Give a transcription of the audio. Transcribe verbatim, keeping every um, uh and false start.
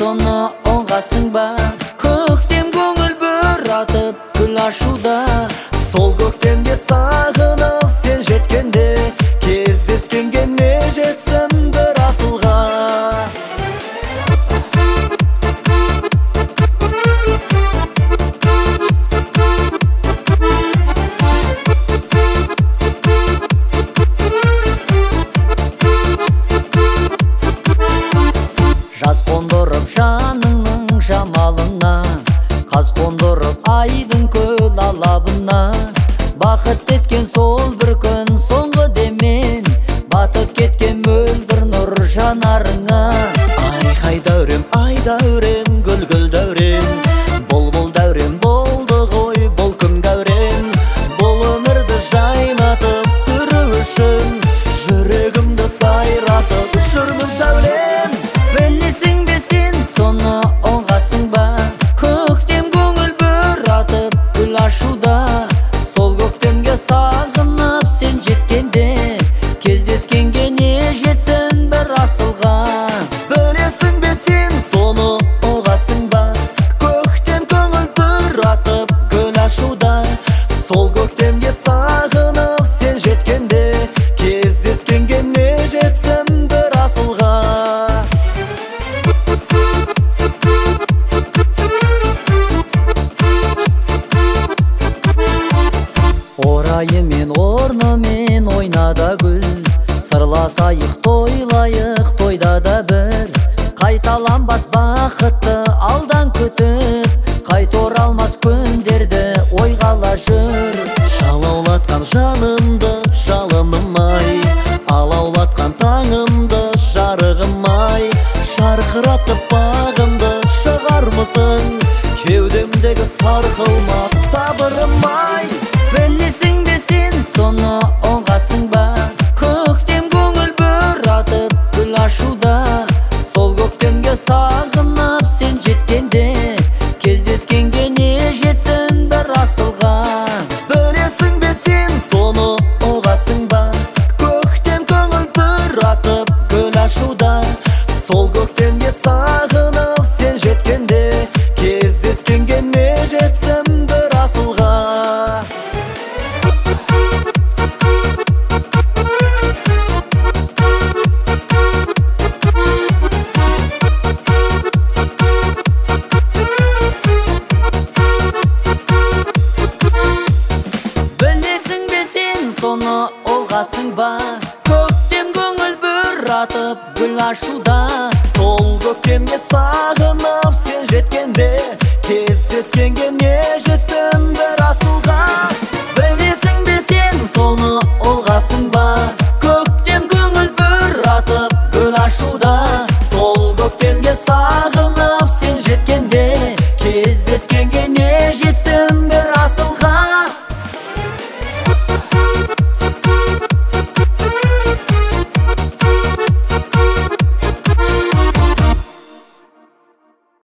соны оңғасың ба? Көктем көңіл бір атып гүл ашуда. Сол көктемге сағынып сен жеткенде, кездескенге не жетсем бір асылға. Жаз қондырып жаныңның жамалына, қаз қондырып айдың көл алабына. Бақыт еткен сол бір күн соңғы демен, батып кеткен мөлдір нұр жанарыңа. Ай-хай дәурен, ай дәурен, гүл-гүл дәурен, бұл-бұл дәурен болды ғой бұл күн дәурен. Бұл өмірді жайнатып сүру үшін, жүрегімді сайратып жүрмін сәулем. Білесің бе сен соны оңғасың ба? Көктем көңіл бір атып гүл ашуда. Сол көктемге сағынып сен жеткенде, кездескенге не жетсін бір асылға. Білесің бе сен соны оңғасың ба? Көктем көңіл бір атып гүл ашуда. Сол көктемге сағынып сен жеткенде, кездескенге не жетсін бір асылға. Орайымен орнымен ойнада гүл, сырласайық тойлайық тойда да бір. Қайталанбас бақытты алдан күтіп, қайта оралмас күндерді ойғала жүр. Жалаулатқан жанымды жалыным-ай, алаулатқан таңымды жарығым-ай. Шарқыратып бағымды шығармысың, кеудемдегі сарқылмас сабырым-ай. Білесің бе сен соны оңғасың ба? Көктем көңіл бір атып гүл ашуда. Сол көктемге сағынып сен жеткенде, кездескенге не жетсін бір асылға. Білесің бе сен соны оңғасың ба? Көктем көңіл бір атып гүл ашуда. Сол көктемге сағынып сен жеткенде, кездескенге не жетсем бір асылға. Білесің бе сен соны оңғасың ба? Көктем көңіл бір атып гүл ашуда. Сол көктемге сағынып сен жеткенде, кездескенге не жетсем бір асылға. Білесің бе сен соны оңғасың ба? Көктем көңіл бір атып гүл ашуда.